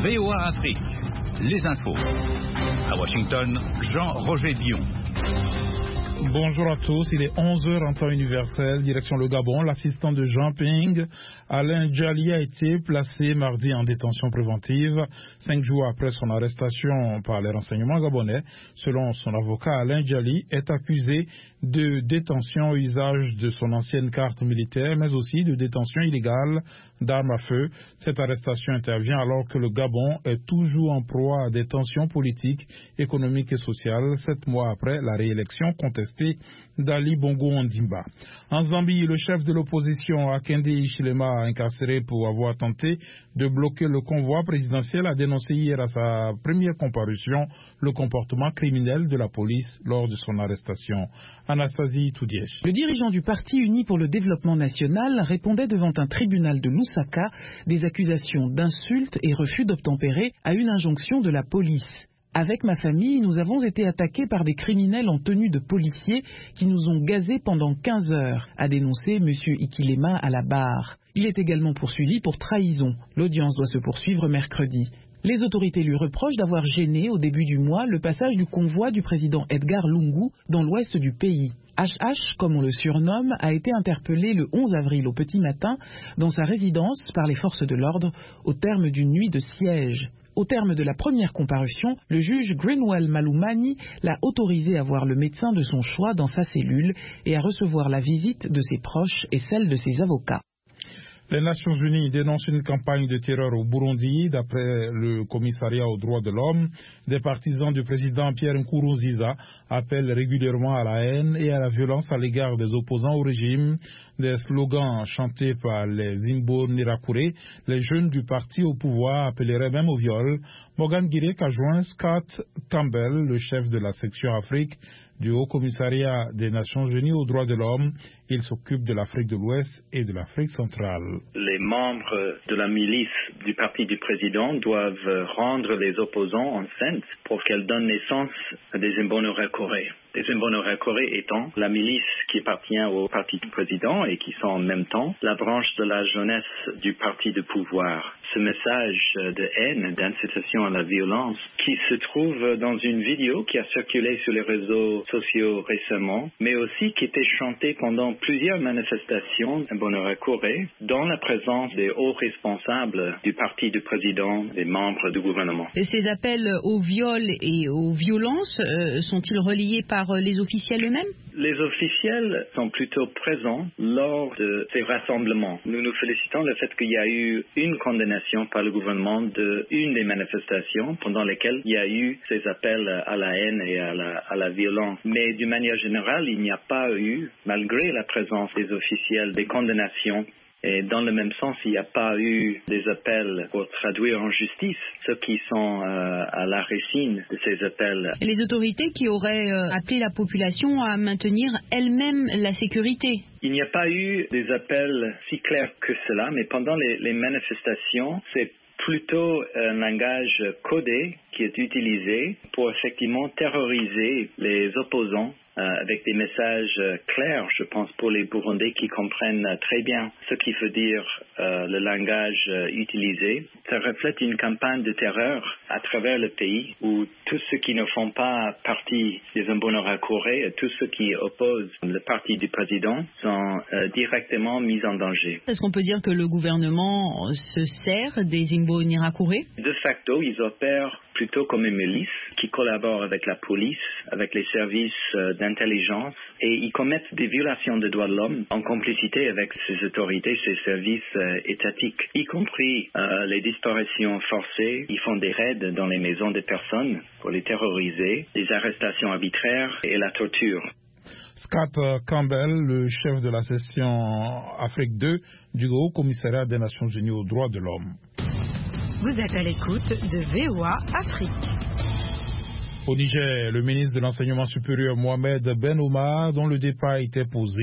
VOA Afrique, les infos. À Washington, Jean-Roger Dion. Bonjour à tous, il est 11h en temps universel, direction le Gabon. L'assistant de Jean Ping, Alain Djali, a été placé mardi en détention préventive, 5 jours après son arrestation par les renseignements gabonais. Selon son avocat, Alain Djali est accusé de détention au usage de son ancienne carte militaire, mais aussi de détention illégale d'armes à feu. Cette arrestation intervient alors que le Gabon est toujours en proie à des tensions politiques, économiques et sociales, 7 mois après la réélection contestée d'Ali Bongo Ondimba. En Zambie, le chef de l'opposition Hakainde Hichilema, incarcéré pour avoir tenté de bloquer le convoi présidentiel, a dénoncé hier à sa première comparution le comportement criminel de la police lors de son arrestation. Anastasie Toudièche. Le dirigeant du Parti uni pour le développement national répondait devant un tribunal de Lusaka des accusations d'insultes et refus d'obtempérer à une injonction de la police. Avec ma famille, nous avons été attaqués par des criminels en tenue de policiers qui nous ont gazés pendant 15 heures, a dénoncé M. Hichilema à la barre. Il est également poursuivi pour trahison. L'audience doit se poursuivre mercredi. Les autorités lui reprochent d'avoir gêné au début du mois le passage du convoi du président Edgar Lungu dans l'ouest du pays. HH, comme on le surnomme, a été interpellé le 11 avril au petit matin dans sa résidence par les forces de l'ordre au terme d'une nuit de siège. Au terme de la première comparution, le juge Greenwell Malumani l'a autorisé à voir le médecin de son choix dans sa cellule et à recevoir la visite de ses proches et celle de ses avocats. Les Nations Unies dénoncent une campagne de terreur au Burundi. D'après le commissariat aux droits de l'homme, des partisans du président Pierre Nkurunziza appellent régulièrement à la haine et à la violence à l'égard des opposants au régime. Des slogans chantés par les Imbonerakure, les jeunes du parti au pouvoir, appelleraient même au viol. Morgan Guirec a joint Scott Campbell, le chef de la section Afrique du Haut Commissariat des Nations Unies aux droits de l'homme. Il s'occupe de l'Afrique de l'Ouest et de l'Afrique centrale. Les membres de la milice du parti du président doivent rendre les opposants enceintes pour qu'elles donnent naissance à des Imbonerakure. Les Imbonerakure étant la milice qui appartient au parti du président et qui sont en même temps la branche de la jeunesse du parti de pouvoir. Ce message de haine, d'incitation à la violence, qui se trouve dans une vidéo qui a circulé sur les réseaux sociaux récemment, mais aussi qui était chantée pendant plusieurs manifestations Imbonerakure dans la présence des hauts responsables du parti du président, des membres du gouvernement. Ces appels au viol et aux violences sont-ils reliés par les officiels eux-mêmes? Les officiels sont plutôt présents lors de ces rassemblements. Nous nous félicitons le fait qu'il y a eu une condamnation par le gouvernement d'une des manifestations pendant lesquelles il y a eu ces appels à la haine et à la violence. Mais d'une manière générale, il n'y a pas eu, malgré la présence des officiels, des condamnations. Et dans le même sens, il n'y a pas eu des appels pour traduire en justice ceux qui sont à la racine de ces appels. Les autorités qui auraient appelé la population à maintenir elle-même la sécurité. Il n'y a pas eu des appels si clairs que cela, mais pendant les manifestations, c'est plutôt un langage codé qui est utilisé pour effectivement terroriser les opposants avec des messages clairs, je pense, pour les Burundais qui comprennent très bien ce qui veut dire le langage utilisé. Ça reflète une campagne de terreur à travers le pays où tous ceux qui ne font pas partie des Imbonerakure et tous ceux qui opposent le parti du président sont directement mis en danger. Est-ce qu'on peut dire que le gouvernement se sert des Imbonerakure? De facto, ils opèrent plutôt comme une milice qui collabore avec la police, avec les services d'intelligence et ils commettent des violations des droits de l'homme en complicité avec ces autorités, ces services étatiques, y compris les disparitions forcées. Ils font des raids dans les maisons des personnes pour les terroriser, des arrestations arbitraires et la torture. Scott Campbell, le chef de la section Afrique 2 du Haut Commissariat des Nations Unies aux droits de l'homme. Vous êtes à l'écoute de VOA Afrique. Au Niger, le ministre de l'Enseignement supérieur Mohamed Ben Omar, dont le départ était posé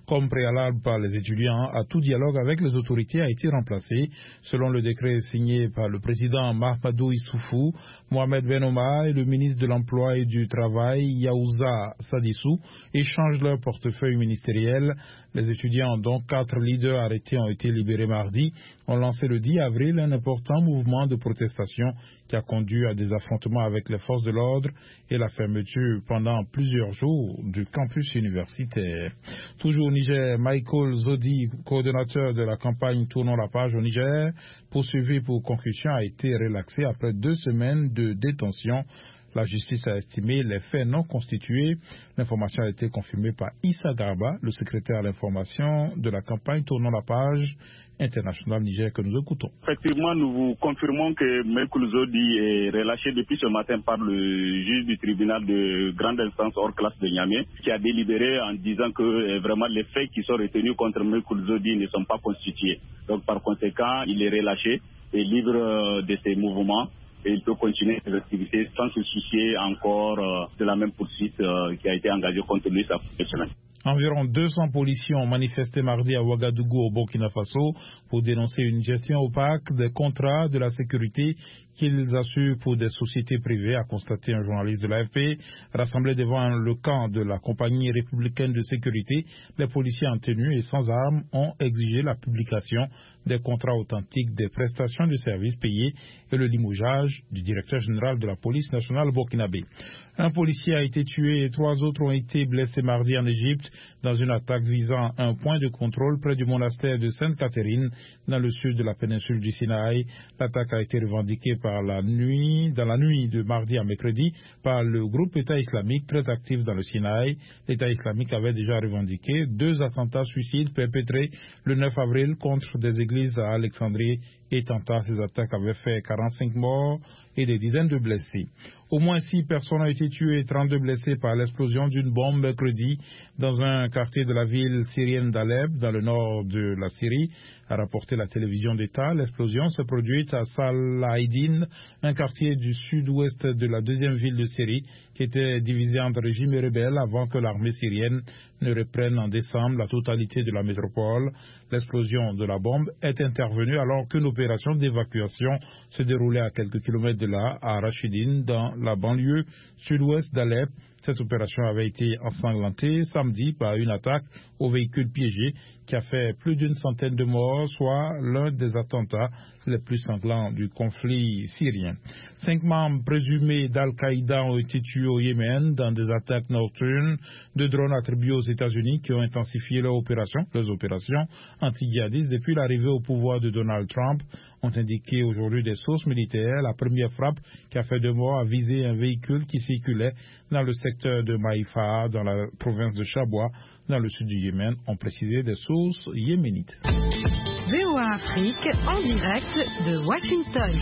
comme préalable par les étudiants à tout dialogue avec les autorités a été remplacé. Selon le décret signé par le président Mahamadou Issoufou, Mohamed Ben Omar et le ministre de l'Emploi et du Travail, Yaouza Sadissou, échangent leur portefeuille ministériel. Les étudiants, dont 4 leaders arrêtés, ont été libérés mardi, ont lancé le 10 avril un important mouvement de protestation qui a conduit à des affrontements avec les forces de l'ordre et la fermeture pendant plusieurs jours du campus universitaire. Toujours au Niger, Michael Zodi, coordonnateur de la campagne Tournons la page au Niger, poursuivi pour concussion, a été relaxé après 2 semaines de détention. La justice a estimé les faits non constitués. L'information a été confirmée par Issa Garba, le secrétaire à l'information de la campagne Tournons la page internationale Niger que nous écoutons. Effectivement, nous vous confirmons que Michael Zodi est relâché depuis ce matin par le juge du tribunal de grande instance hors classe de Niamey, qui a délibéré en disant que vraiment les faits qui sont retenus contre Michael Zodi ne sont pas constitués. Donc par conséquent, il est relâché et libre de ses mouvements. Et il peut continuer ses activités sans se soucier encore de la même poursuite qui a été engagée contre lui cette semaine. Environ 200 policiers ont manifesté mardi à Ouagadougou au Burkina Faso pour dénoncer une gestion opaque des contrats de la sécurité qu'ils assurent pour des sociétés privées, a constaté un journaliste de l'AFP. Rassemblés devant le camp de la compagnie républicaine de sécurité, les policiers en tenue et sans armes ont exigé la publication des contrats authentiques des prestations de services payées et le limogeage du directeur général de la police nationale burkinabé. Un policier a été tué et 3 autres ont été blessés mardi en Égypte dans une attaque visant un point de contrôle près du monastère de Sainte-Catherine dans le sud de la péninsule du Sinaï. L'attaque a été revendiquée dans la nuit de mardi à mercredi par le groupe État islamique très actif dans le Sinaï. L'État islamique avait déjà revendiqué 2 attentats suicides perpétrés le 9 avril contre des églises à Alexandrie et Tanta. Ces attaques avaient fait 45 morts et des dizaines de blessés. Au moins 6 personnes ont été tuées et 32 blessées par l'explosion d'une bombe mercredi dans un quartier de la ville syrienne d'Alep, dans le nord de la Syrie, a rapporté la télévision d'État. L'explosion s'est produite à Salaïdine, un quartier du sud-ouest de la deuxième ville de Syrie, qui était divisé entre régime et rebelles avant que l'armée syrienne ne reprenne en décembre la totalité de la métropole. L'explosion de la bombe est intervenue alors qu'une opération d'évacuation se déroulait à quelques kilomètres de là, à Rachidine, dans la banlieue sud-ouest d'Alep. Cette opération avait été ensanglantée samedi par une attaque au véhicule piégé qui a fait plus d'une centaine de morts, soit l'un des attentats les plus sanglants du conflit syrien. 5 membres présumés d'Al-Qaïda ont été tués au Yémen dans des attaques nocturnes de drones attribués aux États-Unis qui ont intensifié leurs opérations anti-djihadistes depuis l'arrivée au pouvoir de Donald Trump, ont indiqué aujourd'hui des sources militaires. La première frappe qui a fait 2 morts a visé un véhicule qui circulait dans le secteur de Maïfa, dans la province de Chabwa, dans le sud du Yémen, ont précisé des sources yéménites. VOA Afrique, en direct de Washington.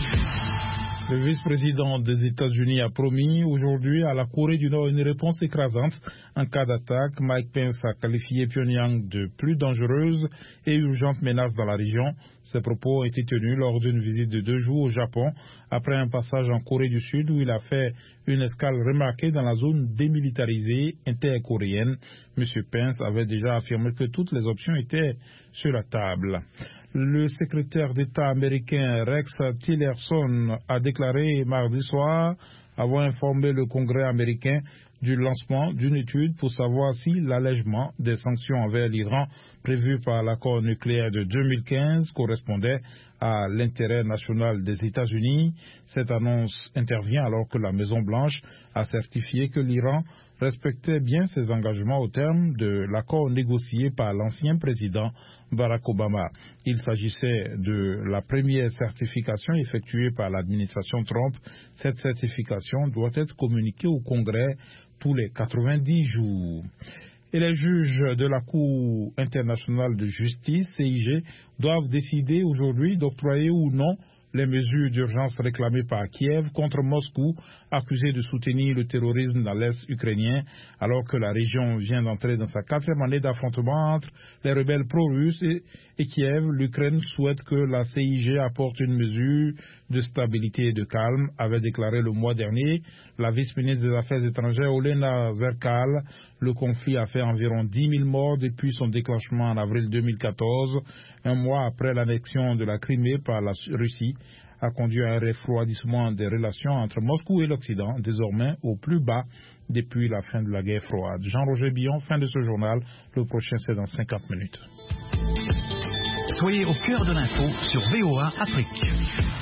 Le vice-président des États-Unis a promis aujourd'hui à la Corée du Nord une réponse écrasante en cas d'attaque. Mike Pence a qualifié Pyongyang de plus dangereuse et urgente menace dans la région. Ces propos ont été tenus lors d'une visite de 2 jours au Japon, après un passage en Corée du Sud où il a fait une escale remarquée dans la zone démilitarisée intercoréenne. M. Pence avait déjà affirmé que toutes les options étaient sur la table. Le secrétaire d'État américain Rex Tillerson a déclaré mardi soir avoir informé le Congrès américain du lancement d'une étude pour savoir si l'allègement des sanctions envers l'Iran prévu par l'accord nucléaire de 2015 correspondait à l'intérêt national des États-Unis. Cette annonce intervient alors que la Maison-Blanche a certifié que l'Iran respectait bien ses engagements au terme de l'accord négocié par l'ancien président Barack Obama. Il s'agissait de la première certification effectuée par l'administration Trump. Cette certification doit être communiquée au Congrès tous les 90 jours. Et les juges de la Cour internationale de justice, CIG, doivent décider aujourd'hui d'octroyer ou non les mesures d'urgence réclamées par Kiev contre Moscou, accusé de soutenir le terrorisme dans l'Est ukrainien, alors que la région vient d'entrer dans sa 4e année d'affrontement entre les rebelles pro-russes et Kiev. L'Ukraine souhaite que la CIG apporte une mesure de stabilité et de calme, avait déclaré le mois dernier la vice-ministre des Affaires étrangères Olena Zerkal Le conflit a fait environ 10 000 morts depuis son déclenchement en avril 2014, un mois après l'annexion de la Crimée par la Russie, a conduit à un refroidissement des relations entre Moscou et l'Occident, désormais au plus bas depuis la fin de la guerre froide. Jean-Roger Billon, fin de ce journal. Le prochain, c'est dans 50 minutes. Soyez au cœur de l'info sur VOA Afrique.